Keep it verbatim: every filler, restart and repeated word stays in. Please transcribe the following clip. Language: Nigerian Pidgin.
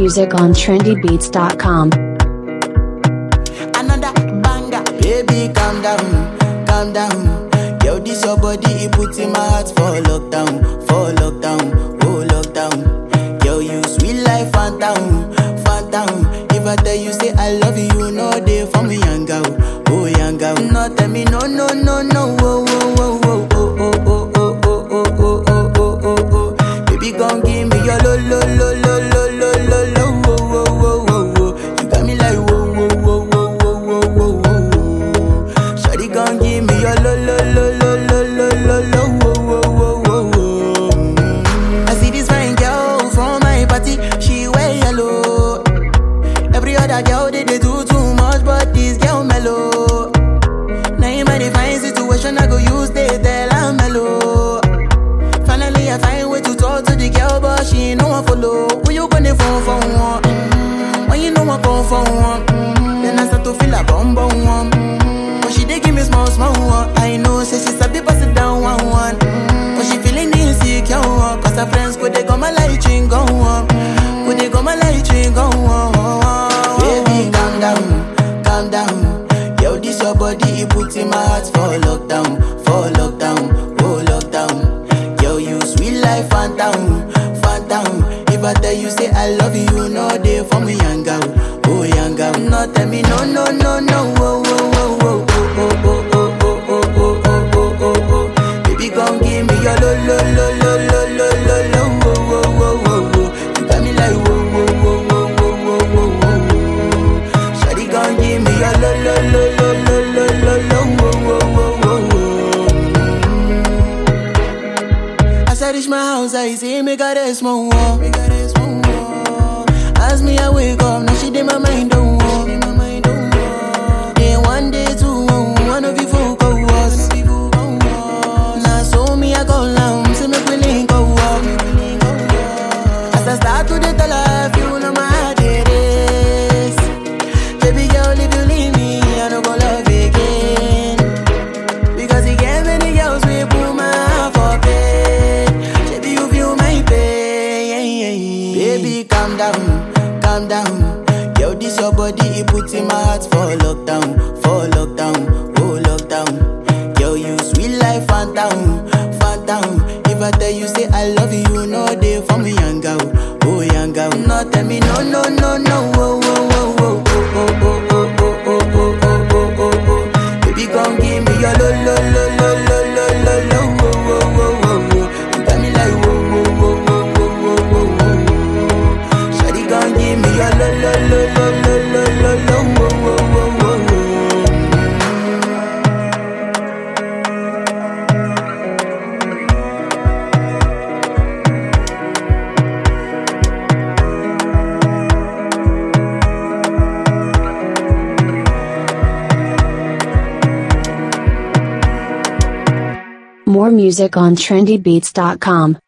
music on trendy beats dot com. Another banger, baby, calm down, calm down. Yo, this your body, it puts in my heart for lockdown, for lockdown, oh lockdown. Yo, you sweet life, phantom, phantom. If I tell you say I love you, you know they for me, young girl, oh young girl. No, tell me no, no, no, no, oh, oh, oh, oh, oh, oh, oh, oh, oh, oh, oh, oh, oh, oh. Baby, gon' give me your lo, lo, lo, lo, lo, lo, lo, lo, oh, oh, oh, oh, oh. You got me like whoa, whoa, whoa, whoa, whoa, whoa, whoa, whoa. Shawty gon' give me your lo, lo, lo, lo, lo, lo, lo, lo, oh, oh, oh, oh, oh. I see this fine girl from my party, she wear yellow. Every other girl they, they do too much, but this girl mellow. Now in my fine situation, I go use they tell I'm mellow. Finally, I find way to talk to the girl, but she ain't no one follow. Who you gonna phone for one? Mm-hmm. When you know I come for one, mm-hmm. Then I start to feel a bum bum one. Mm-hmm. But she dey give me small small one. I know, say she's a bit pass it down one one. Mm-hmm. But she feeling insecure, one. Cause her friends could they come my light ring go on. Could they come my light ring go on. Baby, calm down, calm down. Yo, this your body, it puts in my heart for lockdown, for lockdown, oh lockdown. Yo, you sweet life, phantom, phantom. If I tell you say I love you, you know they for me, young girl, oh young girl. No, tell me no, no, no, no, oh, oh, oh, oh, oh, oh, oh, oh, oh, oh, oh, oh, oh. Baby, gon' give me your lo, lo, lo, lo, lo, lo, lo, lo, oh, oh, oh, oh, oh. You got me like whoa, whoa, whoa, whoa, whoa, whoa, whoa, whoa. Shawty gon' give me your lo, lo, lo, lo, lo, lo, lo, lo, oh, oh, oh, oh, oh. As I reach my house, I see me got a small wall. As me, I wake up, now she did my mind don't walk. Then one day, two, one of you folk go was. Now so me, I go down, see me willing go walk. As I start to the tell her, you know my heart it is. Baby girl, if you leave me, I don't go love again. Because you gave many girls, we put my heart for bed. Baby, you feel my pain. Baby, calm down, calm down. Yo, this your body, it puts in my heart for lockdown, for lockdown, oh lockdown. Yo, you sweet life, phantom, phantom. If I tell you say I love you, you know they for me, young girl, oh young girl. No, tell me no, no, no, no, oh, oh, oh, oh, oh, oh, oh, oh, oh, oh, oh, oh, oh, oh. Baby, gon' give me your lo, lo, lo, lo, lo, lo, lo, lo, oh, oh, oh, oh, oh. You got me like whoa, whoa, whoa, whoa, whoa, whoa, whoa, whoa. Shawty gon' give me your lo, lo, lo, lo, lo, lo, lo, lo, oh, oh, oh, oh, oh. More music on trendy beats dot com.